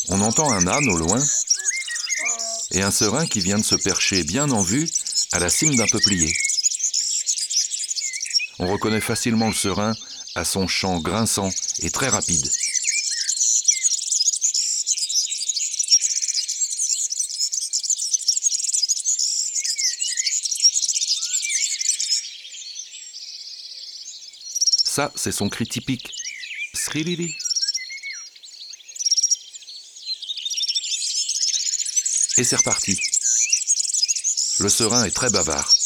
On entend un âne au loin et un serin qui vient de se percher bien en vue à la cime d'un peuplier. On reconnaît facilement le serin à son chant grinçant et très rapide. Ça, c'est son cri typique. Srilili. Et c'est reparti. Le serin est très bavard.